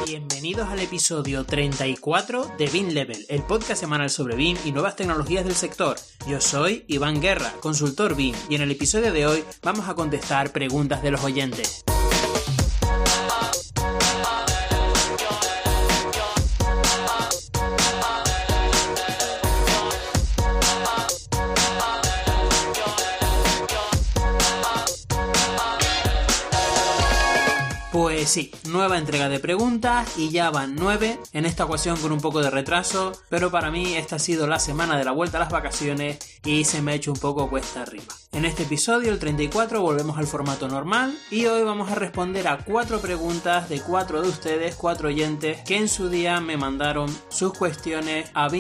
Bienvenidos al episodio 34 de BIM Level, el podcast semanal sobre BIM y nuevas tecnologías del sector. Yo soy Iván Guerra, consultor BIM, y en el episodio de hoy vamos a contestar preguntas de los oyentes. Pues sí, nueva entrega de preguntas y ya van 9, en esta ocasión con un poco de retraso, pero para mí esta ha sido la semana de la vuelta a las vacaciones y se me ha hecho un poco cuesta arriba. En este episodio, el 34, volvemos al formato normal y hoy vamos a responder a 4 preguntas de 4 de ustedes, 4 oyentes, que en su día me mandaron sus cuestiones a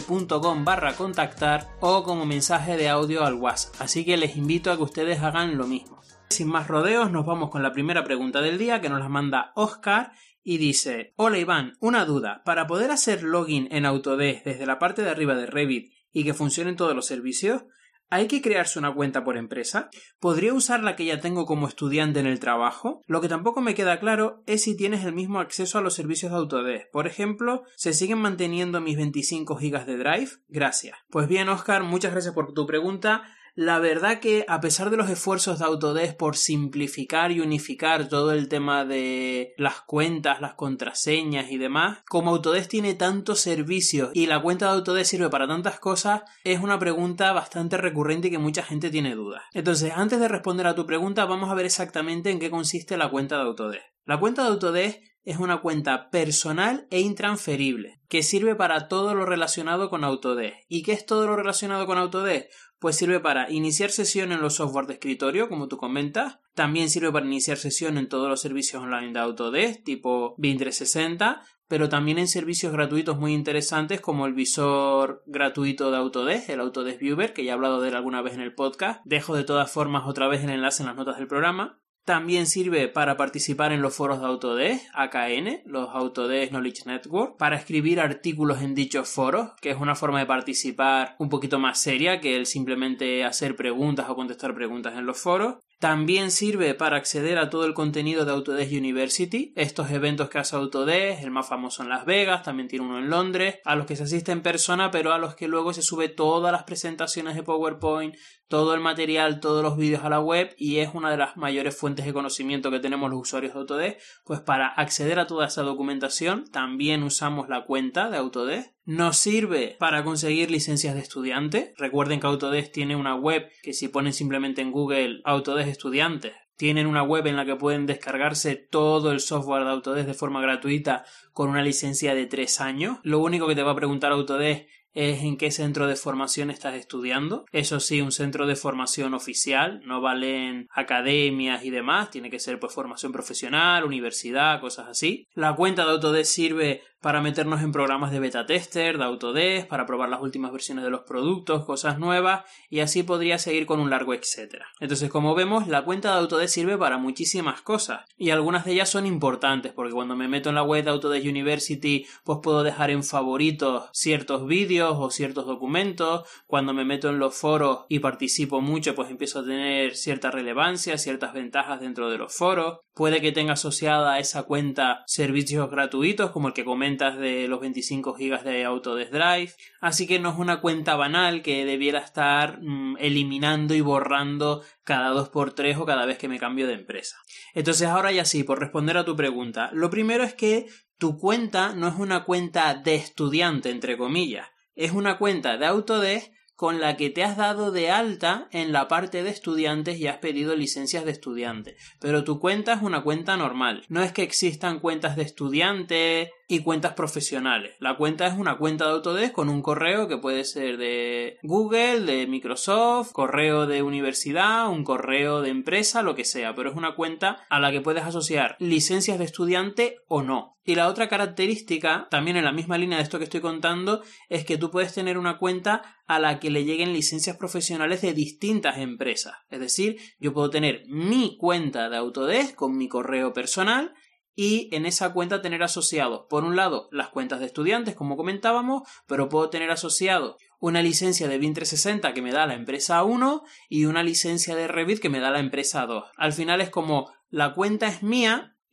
bimlevel.com/contactar o como mensaje de audio al WhatsApp, así que les invito a que ustedes hagan lo mismo. Sin más rodeos, nos vamos con la primera pregunta del día que nos la manda Oscar y dice: Hola Iván, una duda. Para poder hacer login en Autodesk desde la parte de arriba de Revit y que funcionen todos los servicios, ¿hay que crearse una cuenta por empresa? ¿Podría usar la que ya tengo como estudiante en el trabajo? Lo que tampoco me queda claro es si tienes el mismo acceso a los servicios de Autodesk. Por ejemplo, ¿se siguen manteniendo mis 25 GB de Drive? Gracias. Pues bien, Oscar, muchas gracias por tu pregunta. La verdad que a pesar de los esfuerzos de Autodesk por simplificar y unificar todo el tema de las cuentas, las contraseñas y demás, como Autodesk tiene tantos servicios y la cuenta de Autodesk sirve para tantas cosas, es una pregunta bastante recurrente y que mucha gente tiene dudas. Entonces, antes de responder a tu pregunta, vamos a ver exactamente en qué consiste la cuenta de Autodesk. La cuenta de Autodesk es una cuenta personal e intransferible que sirve para todo lo relacionado con Autodesk. ¿Y qué es todo lo relacionado con Autodesk? Pues sirve para iniciar sesión en los software de escritorio, como tú comentas. También sirve para iniciar sesión en todos los servicios online de Autodesk, tipo BIM 360, pero también en servicios gratuitos muy interesantes como el visor gratuito de Autodesk, el Autodesk Viewer, que ya he hablado de él alguna vez en el podcast. Dejo de todas formas otra vez el enlace en las notas del programa. También sirve para participar en los foros de Autodesk, AKN, los Autodesk Knowledge Network, para escribir artículos en dichos foros, que es una forma de participar un poquito más seria que el simplemente hacer preguntas o contestar preguntas en los foros. También sirve para acceder a todo el contenido de Autodesk University, estos eventos que hace Autodesk, el más famoso en Las Vegas, también tiene uno en Londres, a los que se asiste en persona, pero a los que luego se sube todas las presentaciones de PowerPoint, todo el material, todos los vídeos a la web, y es una de las mayores fuentes de conocimiento que tenemos los usuarios de Autodesk. Pues para acceder a toda esa documentación también usamos la cuenta de Autodesk. Nos sirve para conseguir licencias de estudiante. Recuerden que Autodesk tiene una web que si ponen simplemente en Google Autodesk Estudiantes, tienen una web en la que pueden descargarse todo el software de Autodesk de forma gratuita con una licencia de 3 años. Lo único que te va a preguntar Autodesk es en qué centro de formación estás estudiando. Eso sí, un centro de formación oficial, no valen academias y demás, tiene que ser pues formación profesional, universidad, cosas así. La cuenta de Autodesk sirve para meternos en programas de beta tester de Autodesk, para probar las últimas versiones de los productos, cosas nuevas, y así podría seguir con un largo etcétera. Entonces, como vemos, la cuenta de Autodesk sirve para muchísimas cosas, y algunas de ellas son importantes, porque cuando me meto en la web de Autodesk University, pues puedo dejar en favoritos ciertos vídeos o ciertos documentos. Cuando me meto en los foros y participo mucho, pues empiezo a tener cierta relevancia, ciertas ventajas dentro de los foros. Puede que tenga asociada a esa cuenta servicios gratuitos, como el que comentas de los 25 GB de Autodesk Drive. Así que no es una cuenta banal que debiera estar eliminando y borrando cada 2x3 o cada vez que me cambio de empresa. Entonces ahora ya sí, por responder a tu pregunta, lo primero es que tu cuenta no es una cuenta de estudiante, entre comillas. Es una cuenta de Autodesk con la que te has dado de alta en la parte de estudiantes y has pedido licencias de estudiante. Pero tu cuenta es una cuenta normal. No es que existan cuentas de estudiante y cuentas profesionales. La cuenta es una cuenta de Autodesk con un correo que puede ser de Google, de Microsoft, correo de universidad, un correo de empresa, lo que sea, pero es una cuenta a la que puedes asociar licencias de estudiante o no. Y la otra característica, también en la misma línea de esto que estoy contando, es que tú puedes tener una cuenta a la que le lleguen licencias profesionales de distintas empresas. Es decir, yo puedo tener mi cuenta de Autodesk con mi correo personal y en esa cuenta tener asociados, por un lado, las cuentas de estudiantes, como comentábamos, pero puedo tener asociado una licencia de BIM 360 que me da la empresa 1 y una licencia de Revit que me da la empresa 2. Al final es como la cuenta es mía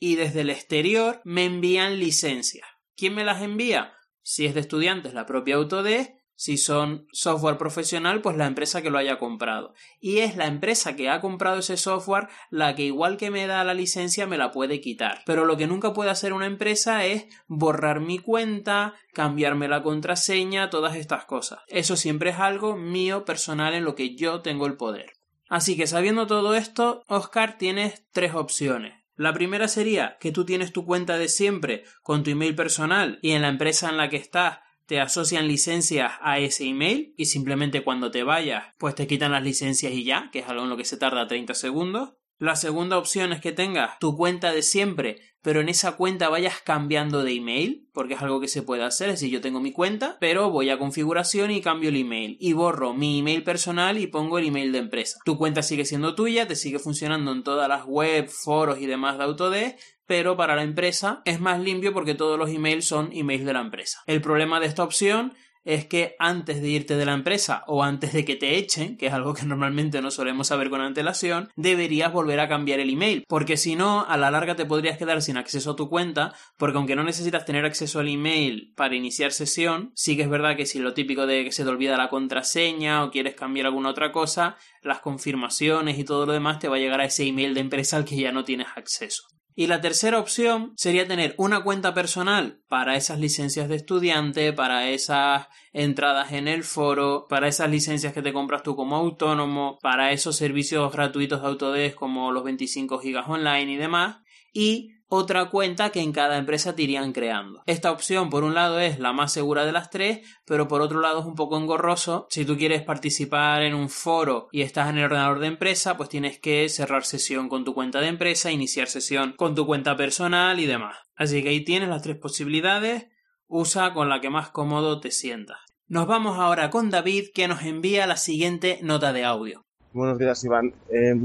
y desde el exterior me envían licencias. ¿Quién me las envía? Si es de estudiantes, la propia Autodesk. Si son software profesional, pues la empresa que lo haya comprado. Y es la empresa que ha comprado ese software la que, igual que me da la licencia, me la puede quitar. Pero lo que nunca puede hacer una empresa es borrar mi cuenta, cambiarme la contraseña, todas estas cosas. Eso siempre es algo mío, personal, en lo que yo tengo el poder. Así que, sabiendo todo esto, Óscar, tienes 3 opciones. La primera sería que tú tienes tu cuenta de siempre con tu email personal y en la empresa en la que estás te asocian licencias a ese email y simplemente cuando te vayas pues te quitan las licencias y ya, que es algo en lo que se tarda 30 segundos. La segunda opción es que tengas tu cuenta de siempre, pero en esa cuenta vayas cambiando de email, porque es algo que se puede hacer. Es decir, yo tengo mi cuenta, pero voy a configuración y cambio el email y borro mi email personal y pongo el email de empresa. Tu cuenta sigue siendo tuya, te sigue funcionando en todas las webs, foros y demás de Autodesk, pero para la empresa es más limpio porque todos los emails son emails de la empresa. El problema de esta opción es que antes de irte de la empresa o antes de que te echen, que es algo que normalmente no solemos saber con antelación, deberías volver a cambiar el email, porque si no, a la larga te podrías quedar sin acceso a tu cuenta, porque aunque no necesitas tener acceso al email para iniciar sesión, sí que es verdad que si lo típico de que se te olvida la contraseña o quieres cambiar alguna otra cosa, las confirmaciones y todo lo demás te va a llegar a ese email de empresa al que ya no tienes acceso. Y la tercera opción sería tener una cuenta personal para esas licencias de estudiante, para esas entradas en el foro, para esas licencias que te compras tú como autónomo, para esos servicios gratuitos de Autodesk como los 25 gigas online y demás, y otra cuenta que en cada empresa te irían creando. Esta opción, por un lado, es la más segura de las 3, pero por otro lado es un poco engorroso. Si tú quieres participar en un foro y estás en el ordenador de empresa, pues tienes que cerrar sesión con tu cuenta de empresa, iniciar sesión con tu cuenta personal y demás. Así que ahí tienes las 3 posibilidades. Usa con la que más cómodo te sientas. Nos vamos ahora con David, que nos envía la siguiente nota de audio. Buenos días, Iván.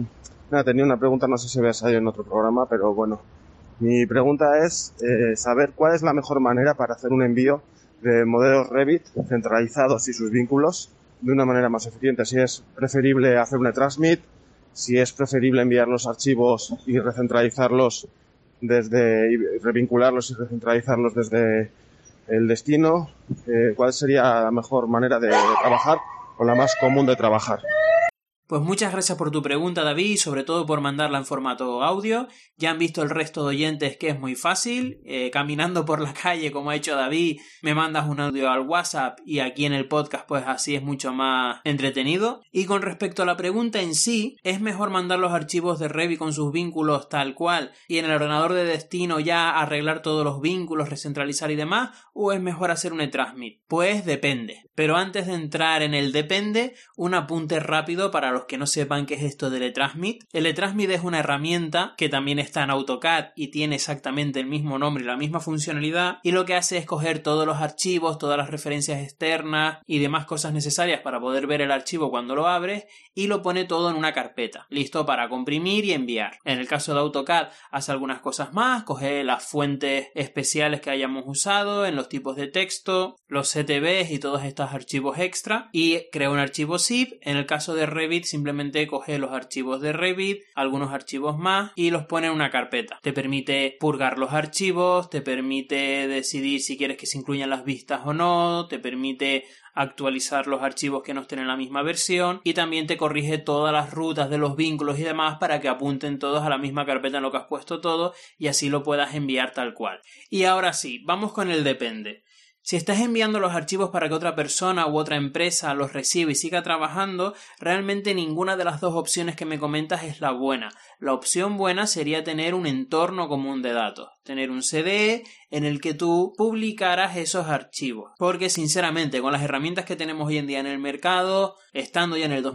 Tenía una pregunta, no sé si había salido en otro programa, pero bueno. Mi pregunta es saber cuál es la mejor manera para hacer un envío de modelos Revit centralizados y sus vínculos de una manera más eficiente. Si es preferible hacer una transmit, si es preferible enviar los archivos y recentralizarlos revincularlos y recentralizarlos desde el destino. ¿Cuál sería la mejor manera de trabajar o la más común de trabajar? Pues muchas gracias por tu pregunta, David, y sobre todo por mandarla en formato audio. Ya han visto el resto de oyentes que es muy fácil. Caminando por la calle, como ha hecho David, me mandas un audio al WhatsApp y aquí en el podcast, pues así es mucho más entretenido. Y con respecto a la pregunta en sí, ¿es mejor mandar los archivos de Revit con sus vínculos tal cual y en el ordenador de destino ya arreglar todos los vínculos, recentralizar y demás? ¿O es mejor hacer un e-transmit? Pues depende. Pero antes de entrar en el depende, un apunte rápido para los que no sepan qué es esto del e-transmit. El e-transmit es una herramienta que también está en AutoCAD y tiene exactamente el mismo nombre y la misma funcionalidad, y lo que hace es coger todos los archivos, todas las referencias externas y demás cosas necesarias para poder ver el archivo cuando lo abres y lo pone todo en una carpeta, listo para comprimir y enviar. En el caso de AutoCAD hace algunas cosas más, coge las fuentes especiales que hayamos usado en los tipos de texto, los CTBs y todos estos archivos extra y crea un archivo zip. En el caso de Revit simplemente coge los archivos de Revit, algunos archivos más y los pone en una carpeta. Te permite purgar los archivos, te permite decidir si quieres que se incluyan las vistas o no, te permite actualizar los archivos que no estén en la misma versión y también te corrige todas las rutas de los vínculos y demás para que apunten todos a la misma carpeta en lo que has puesto todo y así lo puedas enviar tal cual. Y ahora sí, vamos con el depende. Si estás enviando los archivos para que otra persona u otra empresa los reciba y siga trabajando, realmente ninguna de las dos opciones que me comentas es la buena. La opción buena sería tener un entorno común de datos, tener un CDE en el que tú publicaras esos archivos. Porque sinceramente, con las herramientas que tenemos hoy en día en el mercado, estando ya en el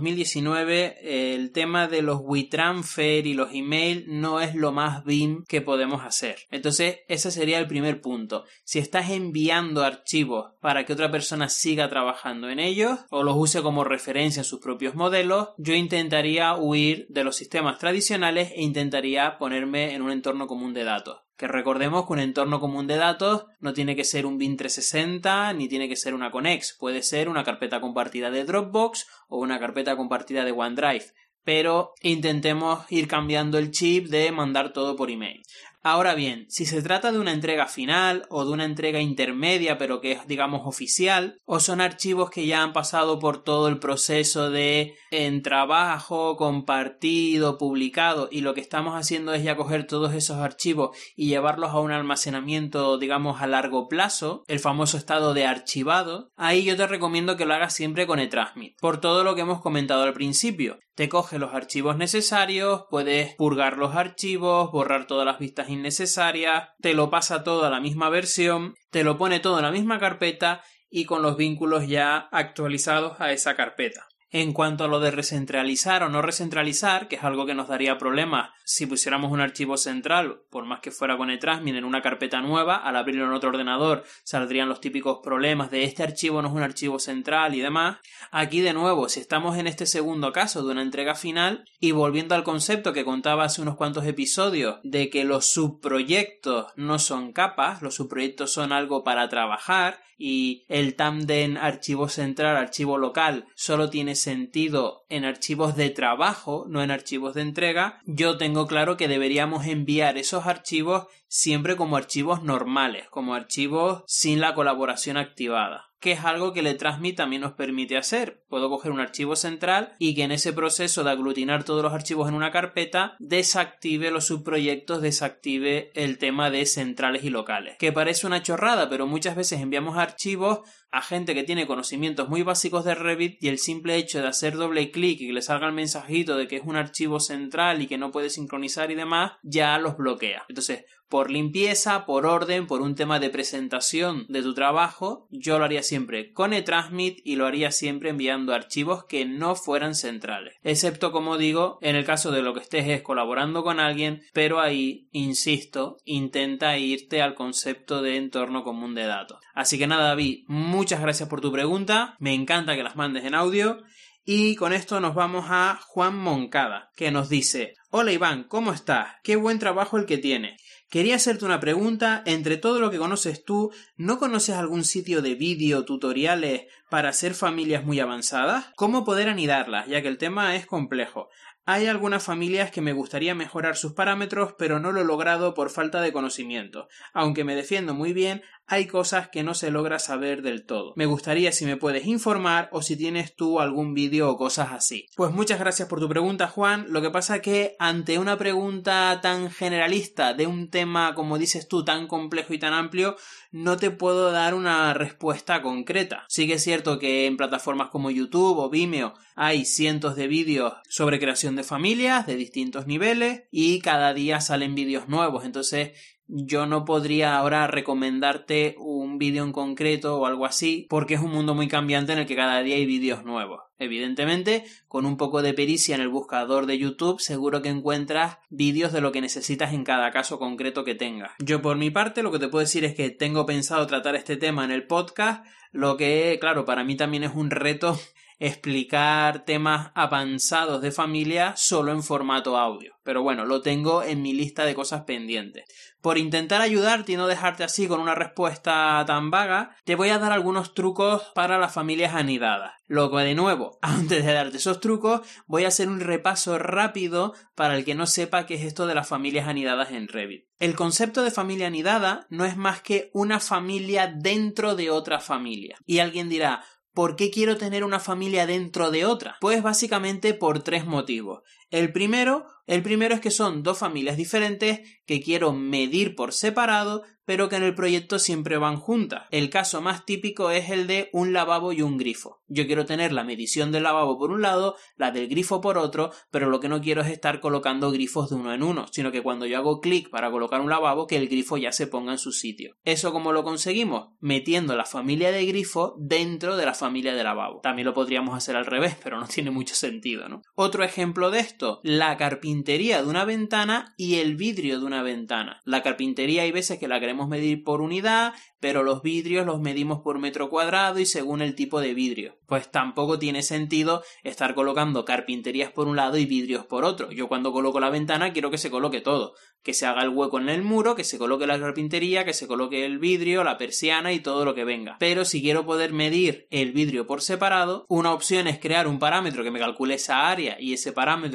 2019, el tema de los WeTransfer y los emails no es lo más BIM que podemos hacer. Entonces, ese sería el primer punto. Si estás enviando archivos para que otra persona siga trabajando en ellos o los use como referencia en sus propios modelos, yo intentaría huir de los sistemas tradicionales e intentaría ponerme en un entorno común de datos. Que recordemos que un entorno común de datos no tiene que ser un BIM 360 ni tiene que ser una Connex, puede ser una carpeta compartida de Dropbox o una carpeta compartida de OneDrive, pero intentemos ir cambiando el chip de mandar todo por email. Ahora bien, si se trata de una entrega final o de una entrega intermedia pero que es, digamos, oficial, o son archivos que ya han pasado por todo el proceso de en trabajo, compartido, publicado, y lo que estamos haciendo es ya coger todos esos archivos y llevarlos a un almacenamiento, digamos, a largo plazo, el famoso estado de archivado, ahí yo te recomiendo que lo hagas siempre con eTransmit, por todo lo que hemos comentado al principio. Te coge los archivos necesarios, puedes purgar los archivos, borrar todas las vistas innecesarias, te lo pasa todo a la misma versión, te lo pone todo en la misma carpeta y con los vínculos ya actualizados a esa carpeta. En cuanto a lo de recentralizar o no recentralizar, que es algo que nos daría problemas si pusiéramos un archivo central, por más que fuera con eTransmit, en una carpeta nueva, al abrirlo en otro ordenador saldrían los típicos problemas de este archivo no es un archivo central y demás. Aquí de nuevo, si estamos en este segundo caso de una entrega final, y volviendo al concepto que contaba hace unos cuantos episodios de que los subproyectos no son capas, los subproyectos son algo para trabajar, y el tándem archivo central, archivo local solo tiene sentido en archivos de trabajo, no en archivos de entrega, yo tengo claro que deberíamos enviar esos archivos siempre como archivos normales, como archivos sin la colaboración activada, que es algo que el eTransmit también nos permite hacer. Puedo coger un archivo central y que en ese proceso de aglutinar todos los archivos en una carpeta desactive los subproyectos, desactive el tema de centrales y locales, que parece una chorrada, pero muchas veces enviamos archivos a gente que tiene conocimientos muy básicos de Revit y el simple hecho de hacer doble clic y que le salga el mensajito de que es un archivo central y que no puede sincronizar y demás, ya los bloquea. Entonces, por limpieza, por orden, por un tema de presentación de tu trabajo, yo lo haría siempre con eTransmit y lo haría siempre enviando archivos que no fueran centrales. Excepto, como digo, en el caso de lo que estés es colaborando con alguien, pero ahí, insisto, intenta irte al concepto de entorno común de datos. Así que nada, David, muchas gracias por tu pregunta, me encanta que las mandes en audio. Y con esto nos vamos a Juan Moncada, que nos dice: Hola Iván, ¿cómo estás? Qué buen trabajo el que tienes. Quería hacerte una pregunta, entre todo lo que conoces tú, ¿no conoces algún sitio de vídeo, tutoriales para hacer familias muy avanzadas? ¿Cómo poder anidarlas? Ya que el tema es complejo. Hay algunas familias que me gustaría mejorar sus parámetros, pero no lo he logrado por falta de conocimiento. Aunque me defiendo muy bien, hay cosas que no se logra saber del todo. Me gustaría si me puedes informar o si tienes tú algún vídeo o cosas así. Pues muchas gracias por tu pregunta, Juan. Lo que pasa es que ante una pregunta tan generalista de un tema, como dices tú, tan complejo y tan amplio, no te puedo dar una respuesta concreta. Sí que es cierto que en plataformas como YouTube o Vimeo hay cientos de vídeos sobre creación de familias de distintos niveles y cada día salen vídeos nuevos. Entonces yo no podría ahora recomendarte un vídeo en concreto o algo así, porque es un mundo muy cambiante en el que cada día hay vídeos nuevos. Evidentemente, con un poco de pericia en el buscador de YouTube, seguro que encuentras vídeos de lo que necesitas en cada caso concreto que tengas. Yo por mi parte lo que te puedo decir es que tengo pensado tratar este tema en el podcast, lo que, claro, para mí también es un reto explicar temas avanzados de familia solo en formato audio. Pero bueno, lo tengo en mi lista de cosas pendientes. Por intentar ayudarte y no dejarte así con una respuesta tan vaga, te voy a dar algunos trucos para las familias anidadas. Lo que de nuevo, antes de darte esos trucos, voy a hacer un repaso rápido para el que no sepa qué es esto de las familias anidadas en Revit. El concepto de familia anidada no es más que una familia dentro de otra familia. Y alguien dirá: ¿por qué quiero tener una familia dentro de otra? Pues básicamente por tres motivos. El primero es que son dos familias diferentes que quiero medir por separado, pero que en el proyecto siempre van juntas. El caso más típico es el de un lavabo y un grifo. Yo quiero tener la medición del lavabo por un lado, la del grifo por otro, pero lo que no quiero es estar colocando grifos de uno en uno, sino que cuando yo hago clic para colocar un lavabo, que el grifo ya se ponga en su sitio. ¿Eso cómo lo conseguimos? Metiendo la familia de grifo dentro de la familia de lavabo. También lo podríamos hacer al revés, pero no tiene mucho sentido, ¿no? Otro ejemplo de esto, la carpintería de una ventana y el vidrio de una ventana. La carpintería hay veces que la queremos medir por unidad, pero los vidrios los medimos por metro cuadrado y según el tipo de vidrio. Pues tampoco tiene sentido estar colocando carpinterías por un lado y vidrios por otro. Yo cuando coloco la ventana quiero que se coloque todo. Que se haga el hueco en el muro, que se coloque la carpintería, que se coloque el vidrio, la persiana y todo lo que venga. Pero si quiero poder medir el vidrio por separado, una opción es crear un parámetro que me calcule esa área y ese parámetro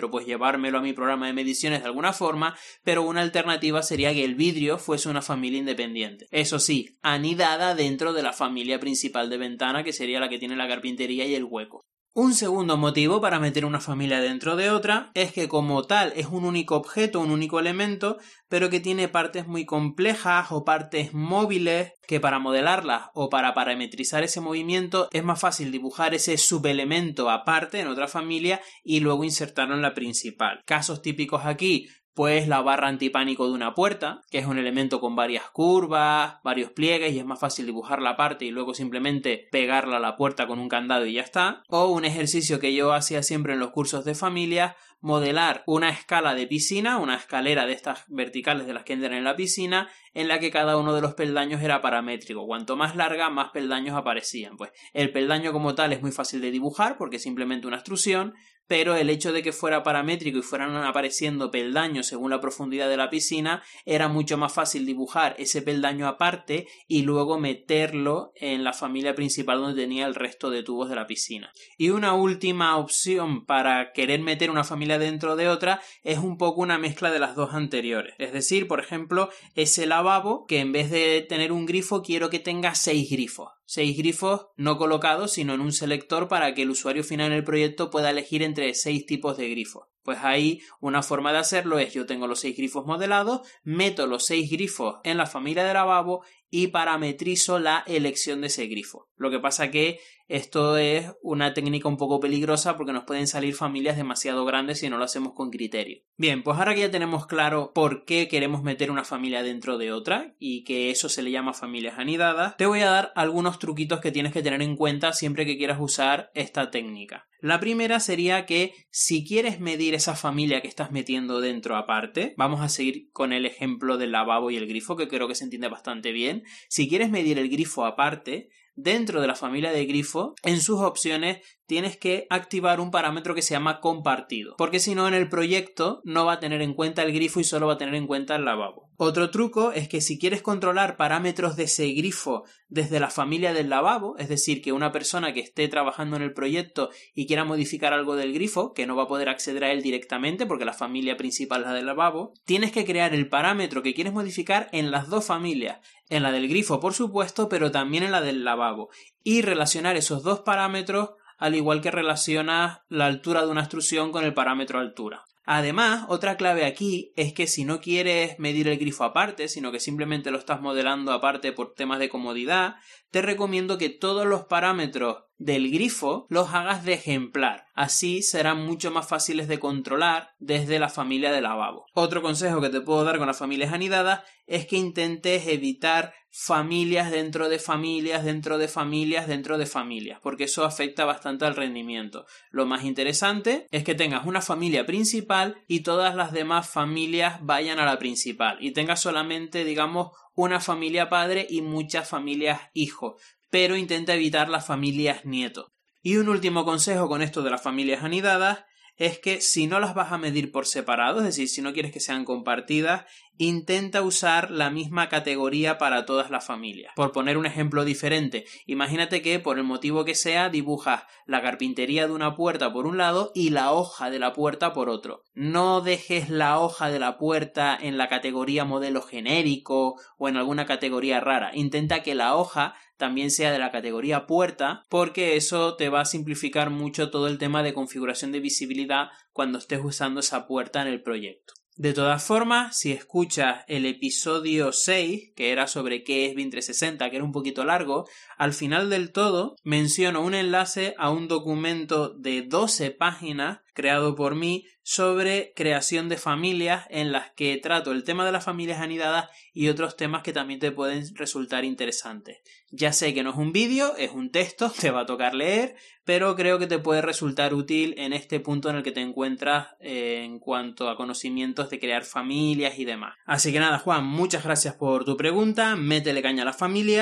parámetro, pues llevármelo a mi programa de mediciones de alguna forma, pero una alternativa sería que el vidrio fuese una familia independiente. Eso sí, anidada dentro de la familia principal de ventana, que sería la que tiene la carpintería y el hueco. Un segundo motivo para meter una familia dentro de otra es que como tal es un único objeto, un único elemento, pero que tiene partes muy complejas o partes móviles que para modelarlas o para parametrizar ese movimiento es más fácil dibujar ese subelemento aparte en otra familia y luego insertarlo en la principal. Casos típicos aquí: pues la barra antipánico de una puerta, que es un elemento con varias curvas, varios pliegues y es más fácil dibujar la parte y luego simplemente pegarla a la puerta con un candado y ya está. O un ejercicio que yo hacía siempre en los cursos de familia: modelar una escala de piscina, una escalera de estas verticales de las que entran en la piscina, en la que cada uno de los peldaños era paramétrico. Cuanto más larga, más peldaños aparecían. Pues el peldaño como tal es muy fácil de dibujar porque es simplemente una extrusión, pero el hecho de que fuera paramétrico y fueran apareciendo peldaños según la profundidad de la piscina, era mucho más fácil dibujar ese peldaño aparte y luego meterlo en la familia principal donde tenía el resto de tubos de la piscina. Y una última opción para querer meter una familia dentro de otra es un poco una mezcla de las dos anteriores. Es decir, por ejemplo, ese lavabo que en vez de tener un grifo quiero que tenga 6 grifos. 6 grifos no colocados, sino en un selector para que el usuario final en el proyecto pueda elegir entre 6 tipos de grifos. Pues ahí una forma de hacerlo es: yo tengo los 6 grifos modelados, meto los 6 grifos en la familia de lavabo y parametrizo la elección de ese grifo. Lo que pasa que esto es una técnica un poco peligrosa porque nos pueden salir familias demasiado grandes si no lo hacemos con criterio. Bien, pues ahora que ya tenemos claro por qué queremos meter una familia dentro de otra y que eso se le llama familias anidadas, te voy a dar algunos truquitos que tienes que tener en cuenta siempre que quieras usar esta técnica. La primera sería que si quieres medir esa familia que estás metiendo dentro aparte, vamos a seguir con el ejemplo del lavabo y el grifo, que creo que se entiende bastante bien. Si quieres medir el grifo aparte, dentro de la familia de grifo, en sus opciones tienes que activar un parámetro que se llama compartido, porque si no en el proyecto no va a tener en cuenta el grifo y solo va a tener en cuenta el lavabo. Otro truco es que si quieres controlar parámetros de ese grifo desde la familia del lavabo, es decir, que una persona que esté trabajando en el proyecto y quiera modificar algo del grifo, que no va a poder acceder a él directamente porque la familia principal es la del lavabo, tienes que crear el parámetro que quieres modificar en las dos familias, en la del grifo por supuesto, pero también en la del lavabo, y relacionar esos dos parámetros al igual que relacionas la altura de una extrusión con el parámetro altura. Además, otra clave aquí es que si no quieres medir el grifo aparte, sino que simplemente lo estás modelando aparte por temas de comodidad, te recomiendo que todos los parámetros del grifo los hagas de ejemplar. Así serán mucho más fáciles de controlar desde la familia de lavabo. Otro consejo que te puedo dar con las familias anidadas es que intentes evitar familias dentro de familias, dentro de familias, dentro de familias, porque eso afecta bastante al rendimiento. Lo más interesante es que tengas una familia principal y todas las demás familias vayan a la principal y tengas solamente, digamos, una familia padre y muchas familias hijos, pero intenta evitar las familias nietos. Y un último consejo con esto de las familias anidadas es que si no las vas a medir por separado, es decir, si no quieres que sean compartidas, intenta usar la misma categoría para todas las familias. Por poner un ejemplo diferente, imagínate que por el motivo que sea dibujas la carpintería de una puerta por un lado y la hoja de la puerta por otro. No dejes la hoja de la puerta en la categoría modelo genérico o en alguna categoría rara. Intenta que la hoja también sea de la categoría puerta, porque eso te va a simplificar mucho todo el tema de configuración de visibilidad cuando estés usando esa puerta en el proyecto. De todas formas, si escuchas el episodio 6, que era sobre qué es BIM 360, que era un poquito largo, al final del todo menciono un enlace a un documento de 12 páginas creado por mí sobre creación de familias, en las que trato el tema de las familias anidadas y otros temas que también te pueden resultar interesantes. Ya sé que no es un vídeo, es un texto, te va a tocar leer, pero creo que te puede resultar útil en este punto en el que te encuentras en cuanto a conocimientos de crear familias y demás. Así que nada, Juan, muchas gracias por tu pregunta, métele caña a las familias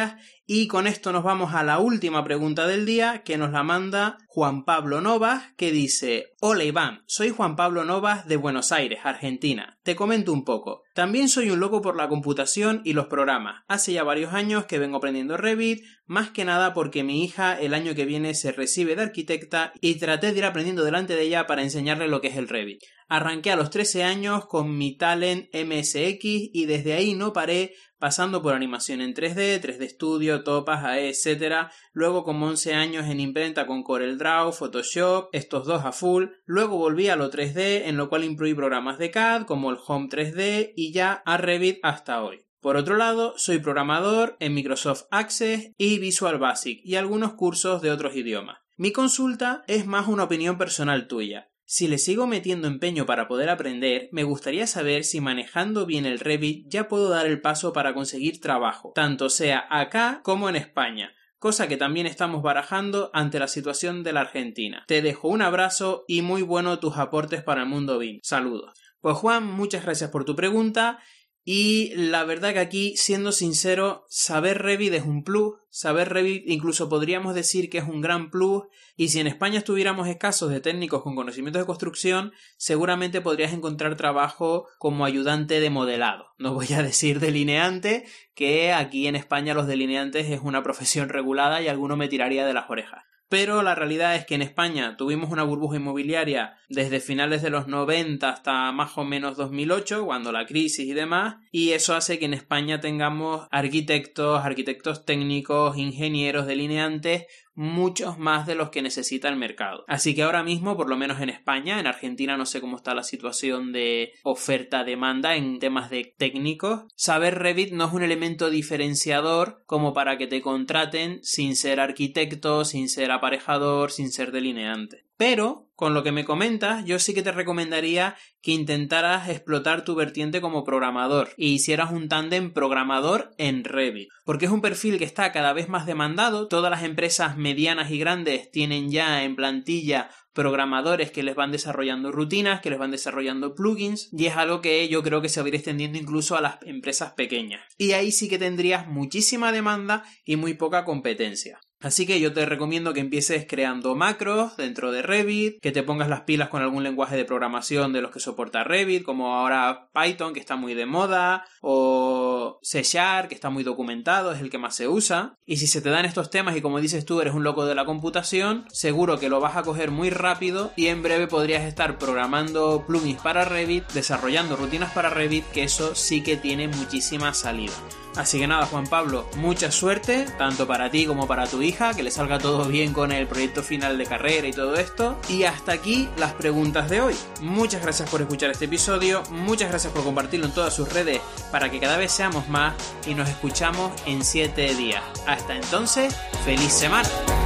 Y con esto nos vamos a la última pregunta del día, que nos la manda Juan Pablo Novas, que dice: Hola Iván, soy Juan Pablo Novas de Buenos Aires, Argentina. Te comento un poco. También soy un loco por la computación y los programas. Hace ya varios años que vengo aprendiendo Revit, más que nada porque mi hija el año que viene se recibe de arquitecta y traté de ir aprendiendo delante de ella para enseñarle lo que es el Revit. Arranqué a los 13 años con mi Talent MSX y desde ahí no paré, pasando por animación en 3D, 3D Studio, Topaz, AE, etc. Luego como 11 años en imprenta con CorelDRAW, Photoshop, estos dos a full. Luego volví a lo 3D, en lo cual incluí programas de CAD como el Home 3D y ya a Revit hasta hoy. Por otro lado, soy programador en Microsoft Access y Visual Basic y algunos cursos de otros idiomas. Mi consulta es más una opinión personal tuya. Si le sigo metiendo empeño para poder aprender, me gustaría saber si manejando bien el Revit ya puedo dar el paso para conseguir trabajo, tanto sea acá como en España, cosa que también estamos barajando ante la situación de la Argentina. Te dejo un abrazo y muy bueno tus aportes para el mundo BIM. Saludos. Pues Juan, muchas gracias por tu pregunta. Y la verdad que aquí, siendo sincero, saber Revit es un plus, saber Revit incluso podríamos decir que es un gran plus, y si en España estuviéramos escasos de técnicos con conocimientos de construcción, seguramente podrías encontrar trabajo como ayudante de modelado. No voy a decir delineante, que aquí en España los delineantes es una profesión regulada y alguno me tiraría de las orejas. Pero la realidad es que en España tuvimos una burbuja inmobiliaria desde finales de los 90 hasta más o menos 2008, cuando la crisis y demás, y eso hace que en España tengamos arquitectos técnicos, ingenieros, delineantes, muchos más de los que necesita el mercado. Así que ahora mismo, por lo menos en España, en Argentina no sé cómo está la situación de oferta-demanda en temas de técnicos, saber Revit no es un elemento diferenciador como para que te contraten sin ser arquitecto, sin ser aparejador, sin ser delineante. Pero, con lo que me comentas, yo sí que te recomendaría que intentaras explotar tu vertiente como programador y hicieras un tándem programador en Revit, porque es un perfil que está cada vez más demandado. Todas las empresas medianas y grandes tienen ya en plantilla programadores que les van desarrollando rutinas, que les van desarrollando plugins, y es algo que yo creo que se va a ir extendiendo incluso a las empresas pequeñas. Y ahí sí que tendrías muchísima demanda y muy poca competencia. Así que yo te recomiendo que empieces creando macros dentro de Revit, que te pongas las pilas con algún lenguaje de programación de los que soporta Revit, como ahora Python, que está muy de moda, o C#, que está muy documentado, es el que más se usa. Y si se te dan estos temas y como dices tú eres un loco de la computación, seguro que lo vas a coger muy rápido y en breve podrías estar programando plugins para Revit, desarrollando rutinas para Revit, que eso sí que tiene muchísima salida. Así que nada, Juan Pablo, mucha suerte, tanto para ti como para tu hija, que le salga todo bien con el proyecto final de carrera y todo esto. Y hasta aquí las preguntas de hoy. Muchas gracias por escuchar este episodio, muchas gracias por compartirlo en todas sus redes para que cada vez seamos más y nos escuchamos en 7 días. Hasta entonces, ¡feliz semana!